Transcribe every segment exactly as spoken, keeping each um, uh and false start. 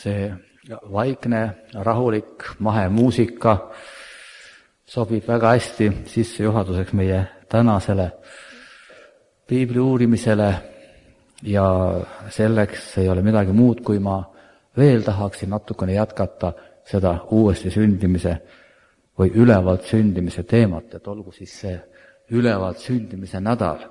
see vaikne, rahulik, mahe muusika sobib väga hästi sissejuhatuseks meie tänasele piibli uurimisele ja selleks ei ole midagi muud, kui ma veel tahaksin natukene jätkata seda uuesti sündimise või ülevalt sündimise teemat, et olgu siis see ülevalt sündimise nädal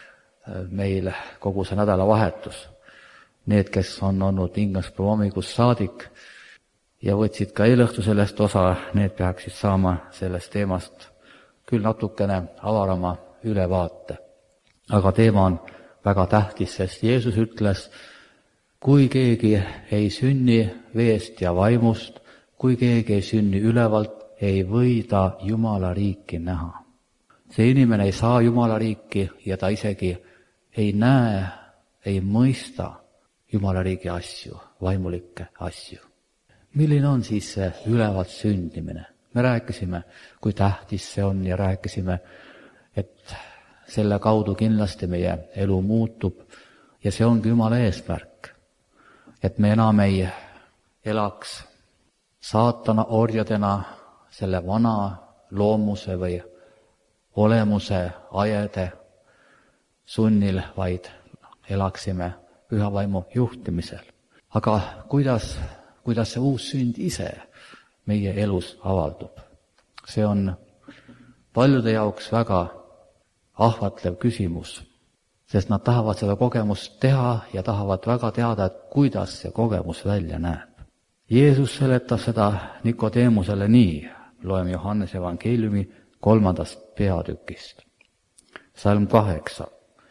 meil kogu see nädalavahetus. Need, kes on olnud Ingaspäeva hommikust saadik ja võtsid ka eelõhtu sellest osa, need peaksid saama sellest teemast küll natukene avarama ülevaate. Aga teema on väga tähtis, sest Jeesus ütles, kui keegi ei sünni veest ja vaimust, kui keegi ei sünni ülevalt, ei või ta Jumala riiki näha. See inimene ei saa Jumala riiki ja ta isegi ei näe, ei mõista Jumala riigi asju, vaimulikke asju. Milline on siis see ülevalt sündimine? Me rääkisime, kui tähtis see on ja rääkisime, et selle kaudu kindlasti meie elu muutub ja see ongi Jumala eesmärk. Et me enam ei elaks saatana orjadena selle vana loomuse või olemuse ajede sunnil, vaid elaksime püha vaimu juhtimisel. Aga kuidas, kuidas see uus sünd ise meie elus avaldub? See on paljude jaoks väga ahvatlev küsimus, sest nad tahavad seda kogemust teha ja tahavad väga teada, et kuidas see kogemus välja näeb. Jeesus seletab seda Nikodeemusele nii, loeme Johannese evangeeliumi kolmandast peatükist. Salm kaheksa.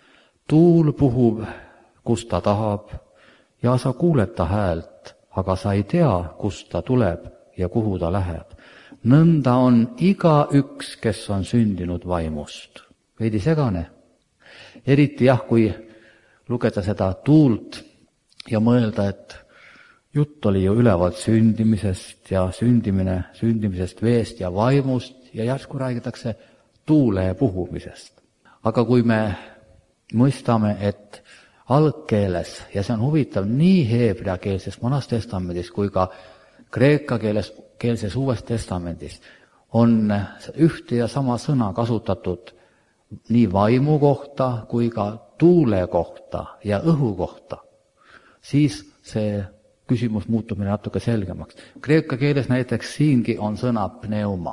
Tuul puhub, kus ta tahab, ja sa kuuled ta häält, aga sa ei tea, kust ta tuleb ja kuhu ta läheb. Nõnda on iga üks, kes on sündinud vaimust. Veidi segane. Eriti jah, kui lugeda seda tuult ja mõelda, et jutt oli ju ülevalt sündimisest ja sündimine, sündimisest veest ja vaimust ja järsku räägitakse tuule puhumisest. Aga kui me mõistame, et algkeeles, ja see on huvitav nii heebreakeelses Vanas Testamendis kui ka kreeka keeles, keelses Uues Testamendis, on ühte ja sama sõna kasutatud nii vaimu kohta kui ka tuule kohta ja õhu kohta, siis see küsimus muutub meile natuke selgemaks. Kreeka keeles näiteks siingi on sõna pneuma.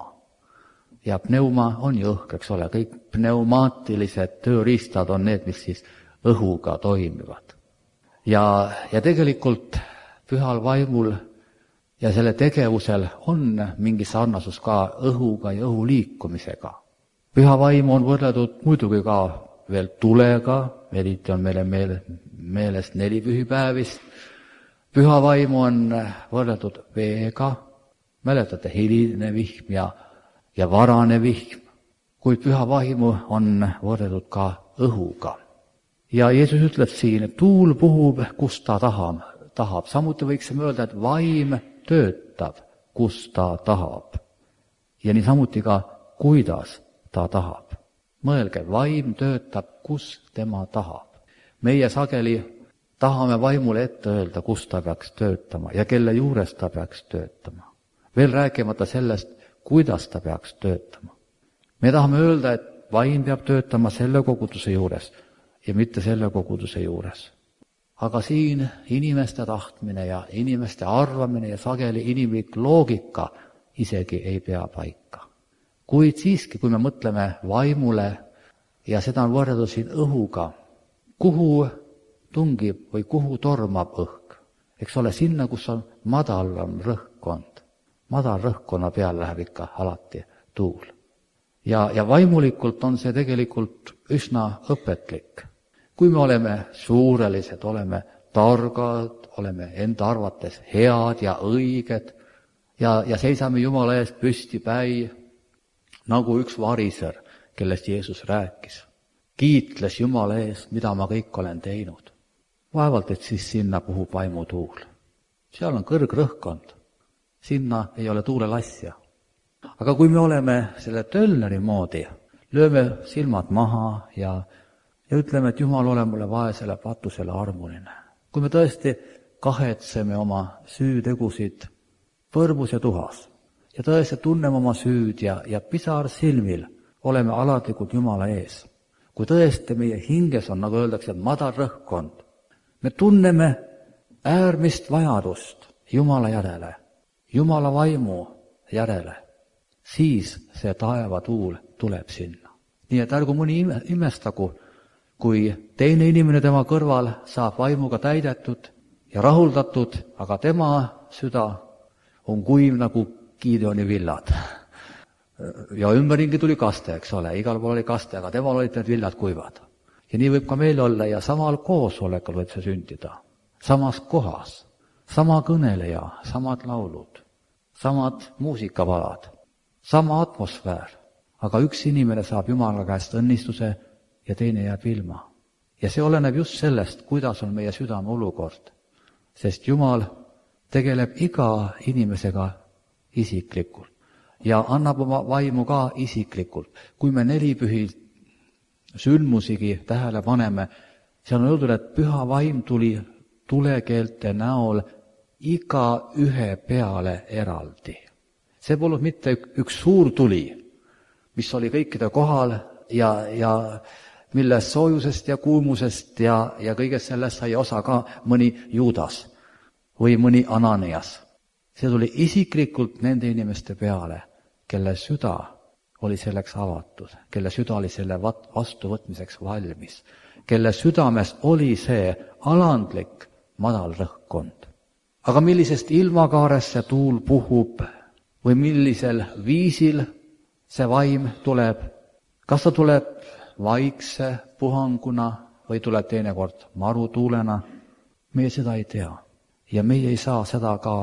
Ja pneuma on ju õhk, eks ole, kõik pneumaatilised tööriistad on need, mis siis õhuga toimivad. Ja, ja tegelikult pühal vaimul ja selle tegevusel on mingi sarnasus ka õhuga ja õhu liikumisega. Püha vaim on võrreldud muidugi ka veel tulega, eriti on meile meel, meelest neli pühipäevist. Püha vaimu on võrreldud veega, mäletate hiline vihm ja, ja varane vihm, kuid püha vaimu on võrreldud ka õhuga. Ja Jeesus ütleb siin, et tuul puhub, kus ta tahab. tahab. Samuti võiksime öelda, et vaim töötab, kus ta tahab. Ja niisamuti ka, kuidas ta tahab. Mõelge, vaim töötab, kus tema tahab. Meie sageli tahame vaimule ette öelda, kus ta peaks töötama ja kelle juures ta peaks töötama. Veel rääkimata sellest, kuidas ta peaks töötama. Me tahame öelda, et vaim peab töötama selle koguduse juures ja mitte selle koguduse juures. Aga siin inimeste tahtmine ja inimeste arvamine ja sageli inimlik loogika isegi ei pea paika. Kuid siiski, kui me mõtleme vaimule ja seda on võrreldud siin õhuga, kuhu tungib või kuhu tormab õhk? Eks ole, sinna, kus on madalam rõhkkond. Madal rõhkkonna peal läheb ikka alati tuul. Ja, ja vaimulikult on see tegelikult üsna õpetlik. Kui me oleme suurelised, oleme targad, oleme enda arvates head ja õiged ja, ja seisame Jumala eest püsti päi, nagu üks variser, kellest Jeesus rääkis. Kiitles Jumala eest, mida ma kõik olen teinud. Vaevalt, et siis sinna puhub vaimutuul. Seal on kõrgrõhkkond. Sinna ei ole tuulelassja. Aga kui me oleme selle tölneri moodi, lööme silmad maha ja, ja ütleme, et Jumal ole mulle vaesele patusele armuline. Kui me tõesti kahetseme oma süütegusid põrmus ja tuhas ja tõesti tunneme oma süüd ja, ja pisar silmil oleme alatlikult Jumala ees. Kui tõesti meie hinges on, nagu öeldakse, madal rõhkkond, me tunneme äärmist vajadust Jumala järele, Jumala vaimu järele, siis see taevatuul tuleb sinna. Nii et ärgu mõni ime, imestagu, kui teine inimene tema kõrval saab vaimuga täidetud ja rahuldatud, aga tema süda on kuiv nagu Gideoni villad. Ja ümberringi tuli kaste, eks ole, igal pool oli kaste, aga temal olid need villad kuivad. Ja nii võib ka meil olla ja samal koosolekul võib see sündida. Samas kohas, sama kõneleja, samad laulud, samad muusikapalad, sama atmosfäär, aga üks inimene saab Jumala käest õnnistuse ja teine jääb ilma. Ja see oleneb just sellest, kuidas on meie südame olukord, sest Jumal tegeleb iga inimesega isiklikult ja annab oma vaimu ka isiklikult. Kui me nelipühi sündmusigi tähele paneme, seal on öeldud, et püha vaim tuli tulekeelte näol iga ühe peale eraldi. See polnud mitte üks suur tuli, mis oli kõikide kohal ja, ja millest soojusest ja kuumusest ja, ja kõigest sellest sai osa ka mõni Juudas või mõni Ananias. See tuli isiklikult nende inimeste peale, kelle süda oli selleks avatud, kelle süda oli selle vastuvõtmiseks valmis, kelle südames oli see alandlik madal rõhkkond. Aga millisest ilmakaarest see tuul puhub või millisel viisil see vaim tuleb, kas ta tuleb vaikse puhanguna või tuleb teinekord marutuulena, meie seda ei tea. Ja meie ei saa seda ka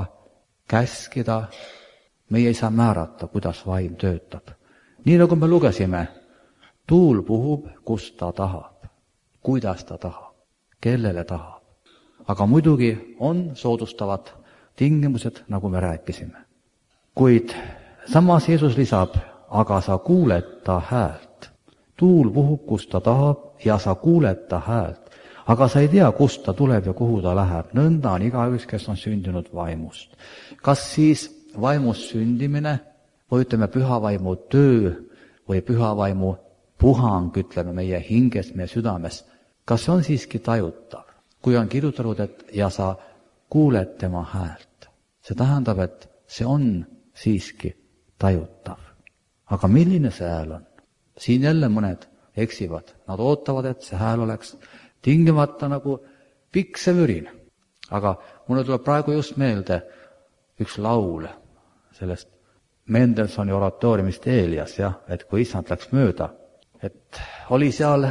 käskida, meie ei saa määrata, kuidas vaim töötab. Nii nagu me lugesime, tuul puhub, kus ta tahab, kuidas ta tahab, kellele tahab. Aga muidugi on soodustavad tingimused, nagu me rääkisime. Kuid samas Jeesus lisab, aga sa kuuled ta häält. Tuul puhub, kus ta tahab ja sa kuuled ta häält. Aga sa ei tea, kust ta tuleb ja kuhu ta läheb. Nõnda on igaüks, kes on sündinud vaimust. Kas siis vaimust sündimine või ütleme pühavaimu töö või pühavaimu puhang, ütleme meie hinges, meie südames, kas see on siiski tajutav? Kui on kirjutatud, et ja sa kuuled tema häält. See tähendab, et see on siiski tajutav. Aga milline see hääl on? Siin jälle mõned eksivad. Nad ootavad, et see hääl oleks tingimata nagu pikk see mürin. Aga mulle tuleb praegu just meelde üks laul sellest Mendelsoni oratooriumist Eelias, jah, et kui issand läks mööda, et oli seal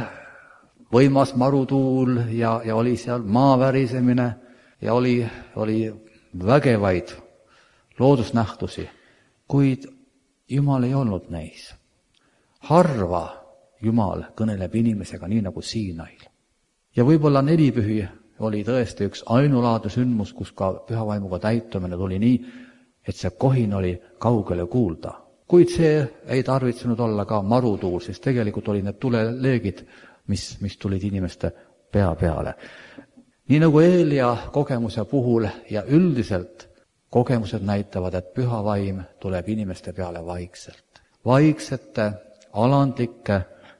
võimas marutuul ja, ja oli seal maavärisemine ja oli, oli vägevaid loodusnähtusi, kuid Jumal ei olnud neis. Harva Jumal kõneleb inimesega nii nagu Siinail. Ja võib-olla nelipühi oli tõesti üks ainulaadne sündmus, kus ka pühavaimuga täitumine tuli nii, et see kohin oli kaugele kuulda. Kuid see ei tarvitsenud olla ka marutuul, sest tegelikult olid need tuleleegid, mis, mis tulid inimeste pea peale. Nii nagu Eelia kogemuse puhul ja üldiselt kogemused näitavad, et püha vaim tuleb inimeste peale vaikselt. Vaiksete, alandlike,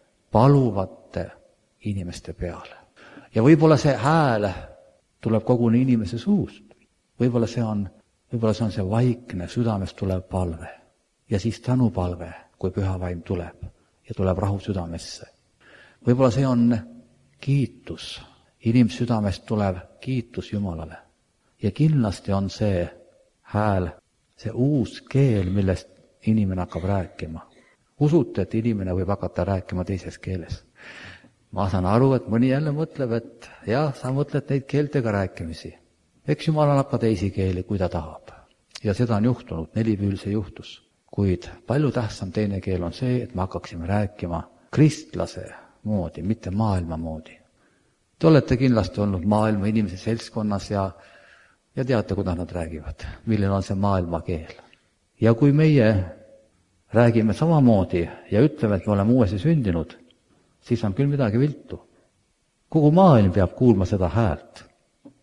paluvate inimeste peale. Ja võib-olla see hääl tuleb koguni inimese suust. Võib-olla see on, võib-olla see on see vaikne, südamest tulev palve. Ja siis tänupalve, kui püha vaim tuleb ja tuleb rahu südamesse. Võib-olla see on kiitus, inimese südamest tulev kiitus Jumalale. Ja kindlasti on see hääl, see uus keel, millest inimene hakkab rääkima. Usute, et inimene võib hakata rääkima teises keeles. Ma saan aru, et mõni jälle mõtleb, et jah, sa mõtled neid keeltega rääkimisi. Eks Jumal annab ka teisi keeli, kui ta tahab. Ja seda on juhtunud, nelipühil see juhtus. Kuid palju tähtsam teine keel on see, et me hakkaksime rääkima kristlase moodi, mitte maailma moodi. Te olete kindlasti olnud maailma inimese seltskonnas ja, ja teate, kuidas nad räägivad, milline on see maailma keel. Ja kui meie räägime samamoodi ja ütleme, et me oleme uuesti sündinud, siis on küll midagi viltu. Kogu maailm peab kuulma seda häält.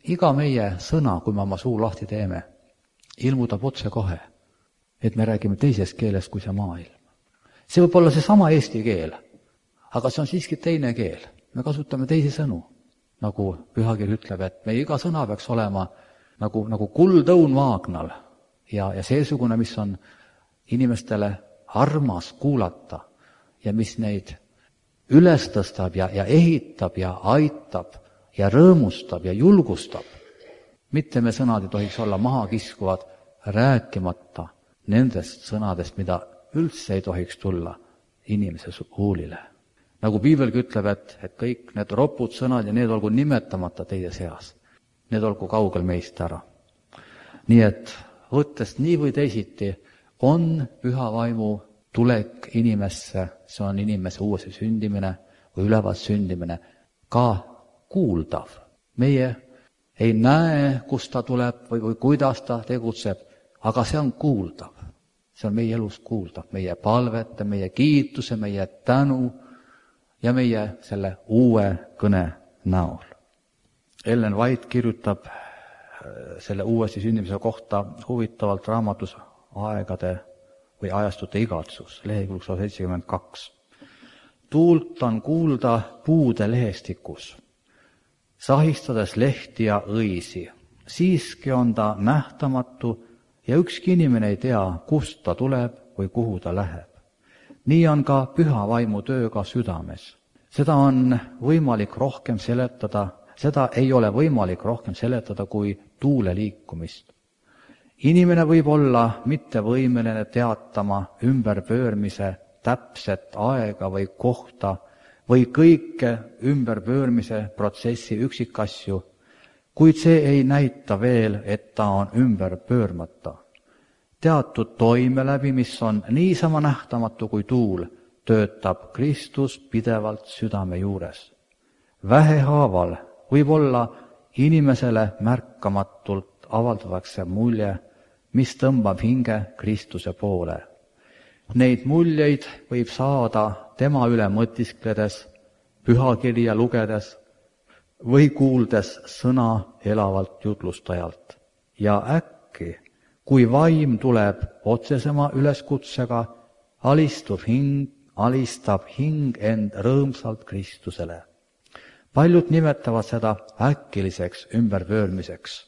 iga meie sõna, kui me oma suu lahti teeme, ilmutab otse kohe, et me räägime teisest keelest kui see maailm. See võib olla seesama eesti keel, aga see on siiski teine keel. Me kasutame teisi sõnu, nagu pühakiri ütleb, et meie iga sõna peaks olema nagu, nagu kuldõun maagnal ja, ja seesugune, mis on inimestele armas kuulata ja mis neid üles tõstab ja, ja ehitab ja aitab ja rõõmustab ja julgustab. Mitte me sõnad ei tohiks olla maha kiskuvad, rääkimata nendest sõnadest, mida üldse ei tohiks tulla inimese huulile. Nagu piibelgi ütleb, et, et kõik need ropud sõnad ja need olgu nimetamata teie seas. Need olgu kaugel meist ära. Nii et võttes nii või teisiti on püha vaimu tulek inimesse, see on inimese uuesti sündimine või ülevalt sündimine, ka kuuldav. Meie ei näe, kust ta tuleb või, või kuidas ta tegutseb, aga see on kuuldav. See on meie elus kuuldav, meie palvete, meie kiituse, meie tänu ja meie selle uue kõne näol. Ellen White kirjutab selle uuesti sündimise kohta huvitavalt raamatus Aegade või ajastute igatsus, lehekülg sada seitsekümmend kaks. Tuult on kuulda puude lehestikus, sahistades lehti ja õisi. Siiski on ta nähtamatu ja ükski inimene ei tea, kust ta tuleb või kuhu ta läheb. Nii on ka püha vaimu tööga südames. Seda on võimalik rohkem seletada, seda ei ole võimalik rohkem seletada kui tuule liikumist. Inimene võib olla mittevõimeline teatama ümberpöörmise täpset aega või kohta või kõike ümberpöörmise protsessi üksikasju, kuid see ei näita veel, et ta on ümber pöörmata. Teatud toime läbi, mis on niisama nähtamatu kui tuul, töötab Kristus pidevalt südame juures. Vähehaaval võib olla inimesele märkamatult avaldatakse mulje, mis tõmbab hinge Kristuse poole. Neid muljeid võib saada tema üle mõtiskledes, pühakirja lugedes või kuuldes sõna elavalt jutlustajalt. Ja äkki, kui vaim tuleb otsesema üleskutsega, alistub hing, alistab hing end rõõmsalt Kristusele. Paljud nimetavad seda äkiliseks ümberpöörmiseks,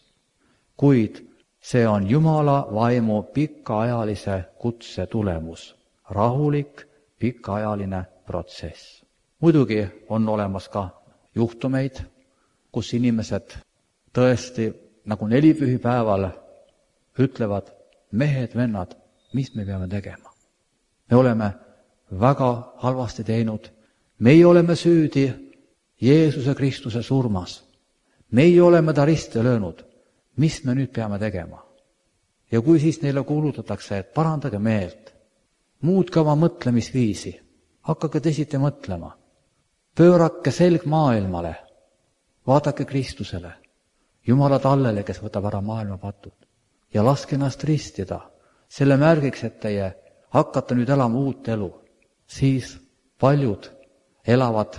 kuid see on Jumala vaimu pikaajalise kutse tulemus, rahulik pikaajaline protsess. Muidugi on olemas ka juhtumeid, kus inimesed tõesti nagu nelipühipäeval ütlevad, mehed, vennad, mis me peame tegema? Me oleme väga halvasti teinud, meie oleme süüdi Jeesuse Kristuse surmas, meie oleme ta risti löönud, mis me nüüd peame tegema? Ja kui siis neile kuulutatakse, et parandage meelt, muutke oma mõtlemisviisi, hakake teisiti mõtlema, pöörake selg maailmale, vaadake Kristusele, Jumala tallele, kes võtab ära maailma patud, ja laske ennast ristida, selle märgiks, et teie hakkate nüüd elama uut elu, siis paljud elavad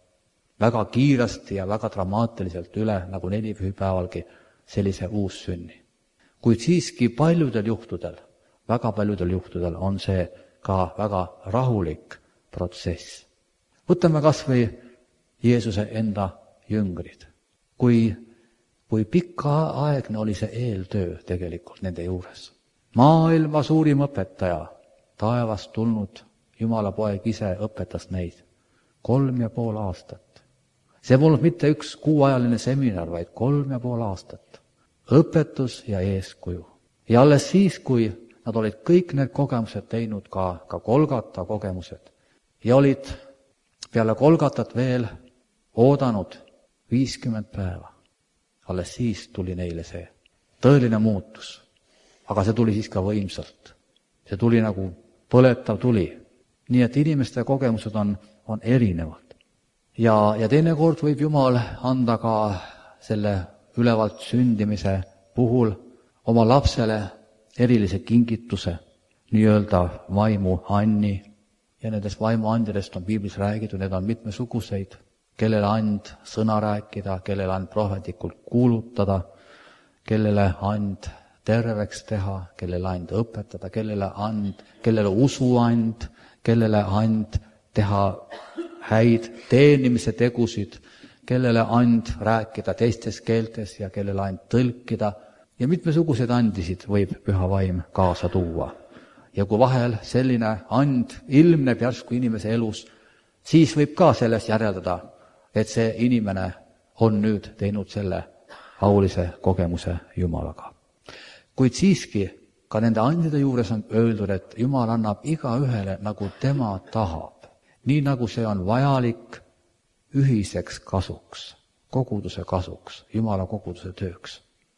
väga kiiresti ja väga dramaatiliselt üle, nagu nelipühipäevalgi, sellise uussünni. Kuid siiski paljudel juhtudel, väga paljudel juhtudel on see ka väga rahulik protsess. Võtame kas või Jeesuse enda jüngrid. Kui, kui pikaaegne oli see eeltöö tegelikult nende juures. Maailma suurim õpetaja, taevast tulnud Jumala poeg ise õpetas neid kolm ja pool aastat. See polnud mitte üks kuuajaline seminar, vaid kolm ja pool aastat. Õpetus ja eeskuju. Ja alles siis, kui nad olid kõik need kogemused teinud, ka, ka Golgata kogemused, ja olid peale Golgatat veel oodanud viiskümmend päeva. Alles siis tuli neile see tõeline muutus. Aga see tuli siis ka võimsalt. See tuli nagu põletav tuli. Nii et inimeste kogemused on, on erinevad. Ja, ja teinekord võib Jumal anda ka selle ülevalt sündimise puhul oma lapsele erilise kingituse, nii-öelda vaimu anni. Ja nendest vaimu andidest on piiblis räägitud, need on mitmesuguseid. kellele and sõna rääkida, kellele and prohvetlikult kuulutada, kellele and terveks teha, kellele and õpetada, kellele and, kellele usu and, kellele and teha häid teenimise tegusid, kellele and rääkida teistes keeltes ja kellele and tõlkida ja mitmesuguseid andisid võib püha vaim kaasa tuua. Ja kui vahel selline and ilmneb järsku inimese elus, siis võib ka sellest järeldada, et see inimene on nüüd teinud selle aulise kogemuse Jumalaga. Kuid siiski ka nende andide juures on öeldud, et Jumal annab igaühele nagu tema tahab, nii nagu see on vajalik ühiseks kasuks, koguduse kasuks, Jumala koguduse tööks.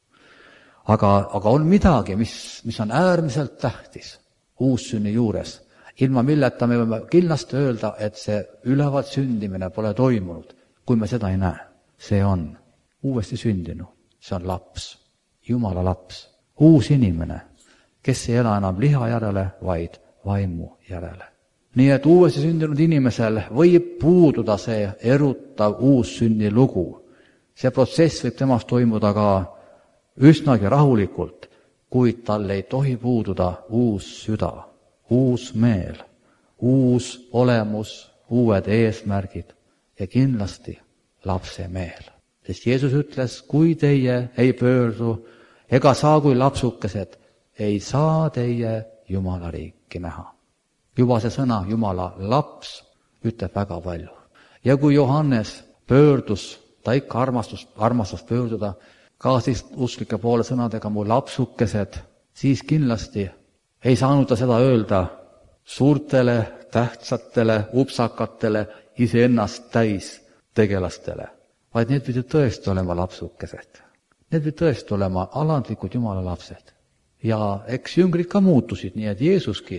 Aga, aga on midagi, mis, mis on äärmiselt tähtis uussünni juures, ilma milleta me võime kindlasti öelda, et see ülevalt sündimine pole toimunud, kui me seda ei näe. See on uuesti sündinu, see on laps, Jumala laps, uus inimene, kes ei ela enam liha järele, vaid vaimu järele. Nii et uuesti sündinud inimesel võib puududa see erutav uussünni lugu. See protsess võib temast toimuda ka üsnagi rahulikult, kuid tal ei tohi puududa uus süda, uus meel, uus olemus, uued eesmärgid ja kindlasti lapse meel. Sest Jeesus ütles, kui teie ei pöördu ega saa kui lapsukesed, ei saa teie Jumala riiki näha. Juba see sõna Jumala laps ütleb väga palju. Ja kui Johannes pöördus, ta ikka armastus, armastus pöörduda, ka siis usklike poole sõnadega mu lapsukesed, siis kindlasti ei saanud ta seda öelda suurtele, tähtsatele, upsakatele, iseennast täis tegelastele, vaid need pidid tõesti olema lapsukesed. Need pidid tõesti olema alandlikud Jumala lapsed. Ja eks jüngrid ka muutusid, nii et Jeesuski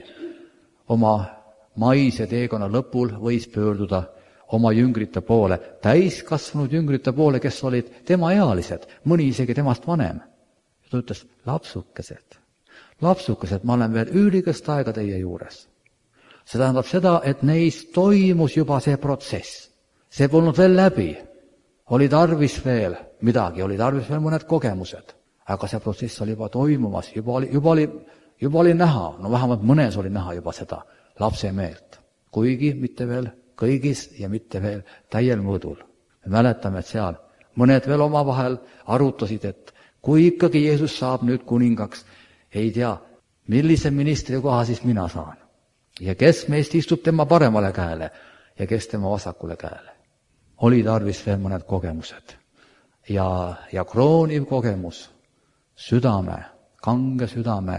oma maise teekonna lõpul võis pöörduda oma jüngrite poole, täiskasvanud jüngrite poole, kes olid tema ealised, mõni isegi temast vanem. Ja ta ütles, lapsukesed, lapsukesed, ma olen veel üülikest aega teie juures. See tähendab seda, et neis toimus juba see protsess. See polnud veel läbi. Oli tarvis veel midagi, oli tarvis veel mõned kogemused. Aga see protsess oli juba toimumas, juba oli, juba oli, juba oli näha, no vähemalt mõnes oli näha juba seda lapse meelt. Kuigi mitte veel kõigis ja mitte veel täiel mõõdul. Me mäletame, et seal mõned veel omavahel arutasid, et kui ikkagi Jeesus saab nüüd kuningaks, ei tea, millise ministri koha siis mina saan. Ja kes meist istub tema paremale käele ja kes tema vasakule käele. Oli tarvis veel mõned kogemused. Ja, ja krooniv kogemus südame, kange südame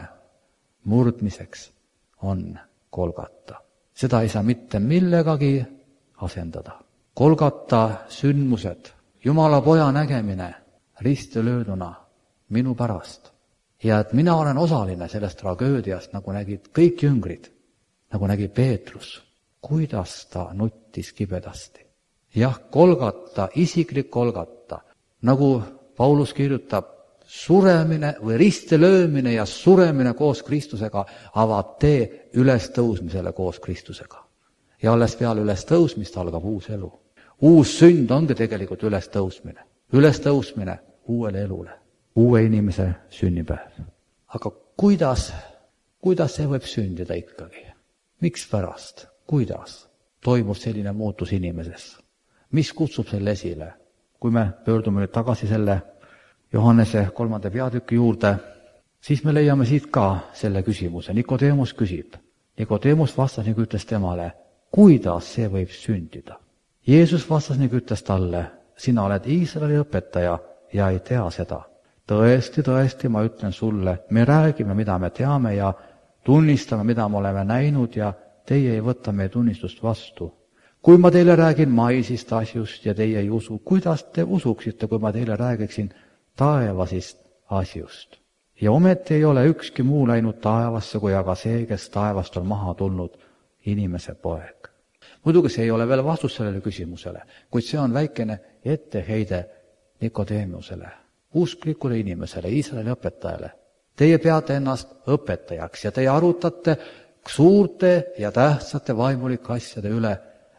murdmiseks on Golgata. Seda ei saa mitte millegagi asendada. Golgata sündmused, Jumala poja nägemine risti lööduna minu pärast. Ja et mina olen osaline sellest tragöödiast, nagu nägid kõik jüngrid, nagu nägi Peetrus, kuidas ta nuttis kibedasti. Jah, Golgata, isiklik Golgata, nagu Paulus kirjutab, suremine või ristilöömine ja suremine koos Kristusega avab tee ülestõusmisele koos Kristusega. Ja alles peale ülestõusmist algab uus elu. Uus sünd ongi tegelikult ülestõusmine. Ülestõusmine uuele elule. Uue inimese sünnipäev. Aga kuidas, kuidas see võib sündida ikkagi? Miks pärast? Kuidas toimub selline muutus inimeses? Mis kutsub selle esile? Kui me pöördume nüüd tagasi selle Johannese kolmanda peatüki juurde, siis me leiame siit ka selle küsimuse. Nikodemus küsib. Nikodemus vastas, nagu ütles temale, kuidas see võib sündida? Jeesus vastas, nagu ütles talle, sina oled Iisraeli õpetaja ja ei tea seda. Tõesti, tõesti, ma ütlen sulle, me räägime, mida me teame ja tunnistame, mida me oleme näinud ja teie ei võta meie tunnistust vastu. Kui ma teile räägin maisist asjust ja teie ei usu, kuidas te usuksite, kui ma teile räägiksin taevasist asjust? Ja ometi ei ole ükski muu läinud taevasse, kui aga see, kes taevast on maha tulnud, inimese poeg. Muidugi see ei ole veel vastus sellele küsimusele, kuid see on väikene etteheide Nikodemusele, usklikule inimesele, Iisraeli õpetajale. Teie peate ennast õpetajaks ja teie arutate suurte ja tähtsate vaimulike asjade üle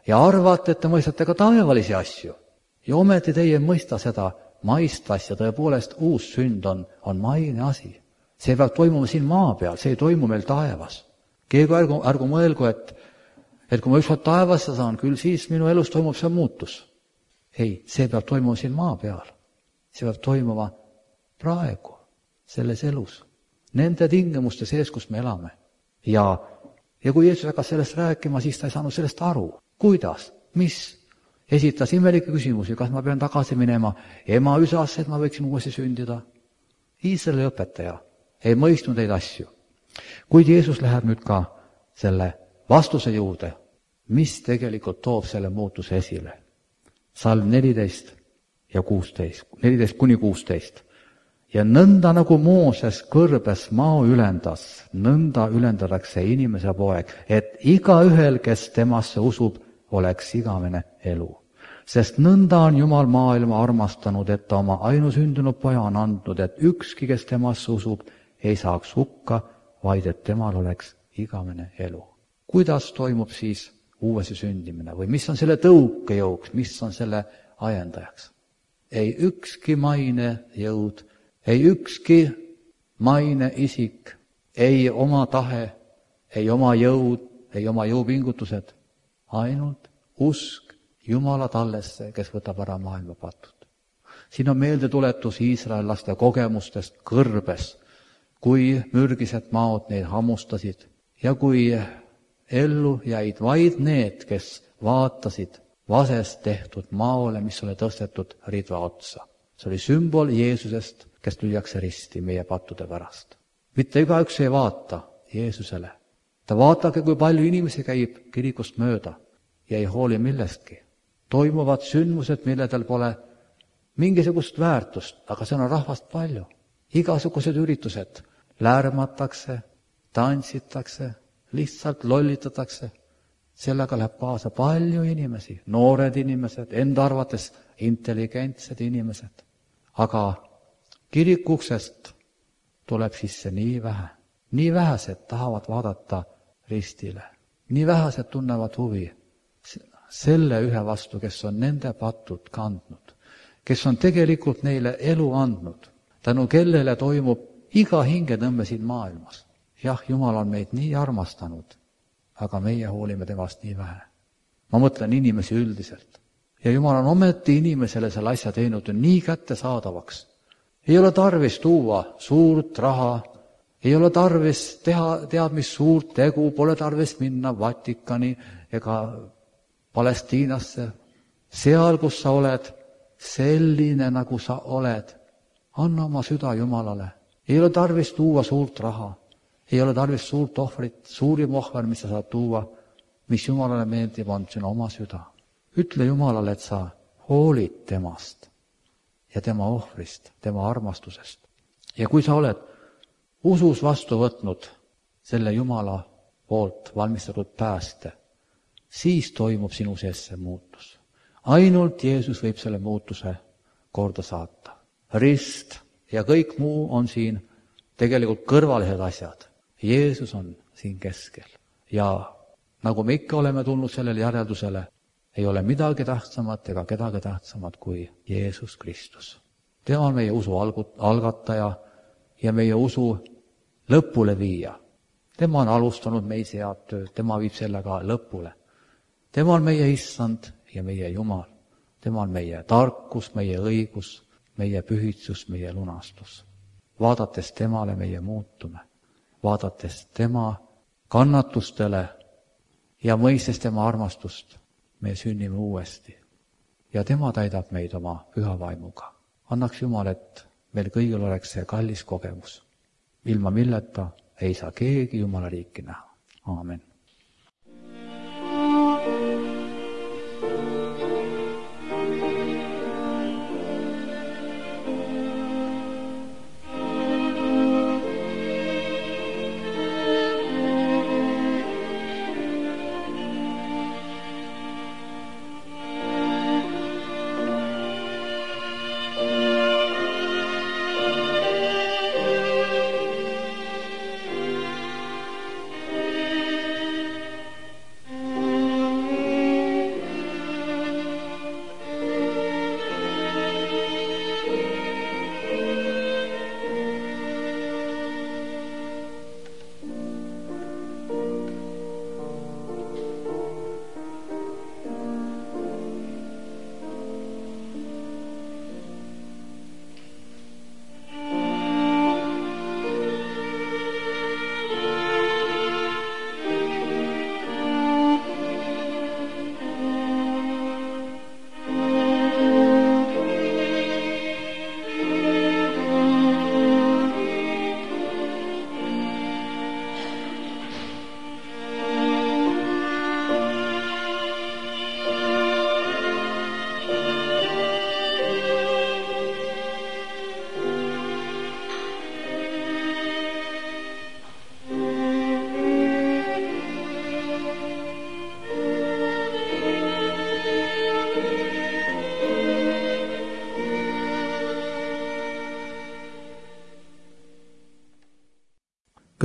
ja arvate, et te mõistate ka taevalisi asju. Ja ometi teie ei mõista seda maist asja, tõepoolest uus sünd on, on maine asi. See peab toimuma siin maa peal, see ei toimu meil taevas. Keegi ärgu, ärgu mõelgu, et, et kui ma ükskord taevasse saan, küll siis minu elus toimub see muutus. Ei, see peab toimuma siin maa peal. See peab toimuma praegu, selles elus, nende tingimuste sees, kus me elame. Ja, ja kui Jeesus hakkas sellest rääkima, siis ta ei saanud sellest aru. Kuidas? Mis? Esitas imelikke küsimusi, kas ma pean tagasi minema ema üsasse, et ma võiksin uuesti sündida. Iisraeli õpetaja ei mõistnud neid asju. Kuid Jeesus läheb nüüd ka selle vastuse juurde, mis tegelikult toob selle muutuse esile. Salm neliteist ja kuusteist, neliteist kuni kuusteist. Ja nõnda nagu Mooses kõrbes maa ülendas, nõnda ülendatakse inimese poeg, et igaühel, kes temasse usub, oleks igavene elu. Sest nõnda on Jumal maailma armastanud, et ta oma ainusündinud poja on andnud, et ükski, kes temasse usub, ei saaks hukka, vaid et temal oleks igavene elu. Kuidas toimub siis uuesti sündimine või mis on selle tõukejõuks, mis on selle ajendajaks? Ei ükski maine jõud, ei ükski maine isik, ei oma tahe, ei oma jõud, ei oma jõupingutused, ainult usk Jumala tallesse, kes võtab ära maailma patud. Siin on meeldetuletus iisraellaste kogemustest kõrbes, kui mürgised maod neid hammustasid ja kui ellu jäid vaid need, kes vaatasid vasest tehtud maole, mis oli tõstetud ridva otsa. See oli sümbol Jeesusest, kes lüüakse risti meie pattude pärast. Mitte igaüks ei vaata Jeesusele. Ta vaatage, kui palju inimesi käib kirikust mööda ja ei hooli millestki. Toimuvad sündmused, milledel pole mingisugust väärtust, aga see on rahvast palju. Igasugused üritused lärmatakse, tantsitakse, lihtsalt lollitatakse. Sellega läheb kaasa palju inimesi, noored inimesed, enda arvates intelligentsed inimesed. Aga kirikuksest tuleb sisse nii vähe. Nii vähesed tahavad vaadata ristile. Nii vähesed tunnevad huvi selle ühe vastu, kes on nende patud kandnud, kes on tegelikult neile elu andnud, tänu kellele toimub iga hingetõmme siin maailmas. Jah, Jumal on meid nii armastanud, aga meie hoolime temast nii vähe. Ma mõtlen inimesi üldiselt. Ja Jumal on ometi inimesele selle asja teinud nii kättesaadavaks. Ei ole tarvis tuua suurt raha, ei ole tarvis teha tead mis suurt tegu, pole tarvis minna Vatikani ega Palestiinasse. Seal, kus sa oled, selline nagu sa oled, anna oma süda Jumalale. Ei ole tarvis tuua suurt raha, ei ole tarvis suurt ohvrit, suurim ohver, mis sa saad tuua, mis Jumalale meeldib, on sinu oma süda. Ütle Jumalale, et sa hoolid temast ja tema ohvrist, tema armastusest. Ja kui sa oled usus vastu võtnud selle Jumala poolt valmistatud pääste, siis toimub sinu sees see muutus. Ainult Jeesus võib selle muutuse korda saata. Rist ja kõik muu on siin tegelikult kõrvalised asjad. Jeesus on siin keskel. Ja nagu me ikka oleme tulnud sellele järeldusele, ei ole midagi tähtsamat ega kedagi tähtsamat kui Jeesus Kristus. Tema on meie usu algataja ja meie usu lõpule viia. Tema on alustanud meis head tööd, tema viib sellega lõpule. Tema on meie issand ja meie Jumal. Tema on meie tarkus, meie õigus, meie pühitsus, meie lunastus. Vaadates temale meie muutume. Vaadates tema kannatustele ja mõistes tema armastust, me sünnime uuesti. Ja tema täidab meid oma püha vaimuga. Annaks Jumal, et meil kõigil oleks see kallis kogemus. Ilma milleta ei saa keegi Jumala riiki näha. Aamen.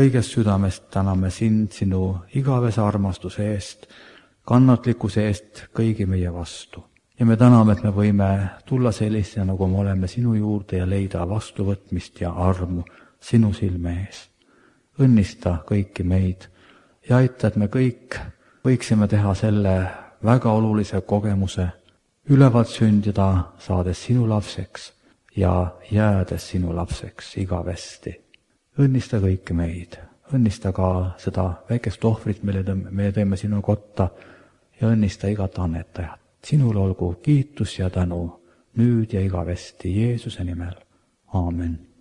kõigest südamest täname sind sinu igavese armastuse eest, kannatlikkuse eest kõigi meie vastu. Ja me täname, et me võime tulla sellisena, nagu me oleme sinu juurde ja leida vastuvõtmist ja armu sinu silme ees. Õnnista kõiki meid ja aita, et me kõik võiksime teha selle väga olulise kogemuse, ülevalt sündida, saades sinu lapseks ja jäädes sinu lapseks igavesti. Õnnista kõiki meid, õnnista ka seda väikest ohvrit, mille me teeme sinu kotta ja õnnista igat annetajat. Sinul olgu kiitus ja tänu nüüd ja igavesti Jeesuse nimel. Aamen.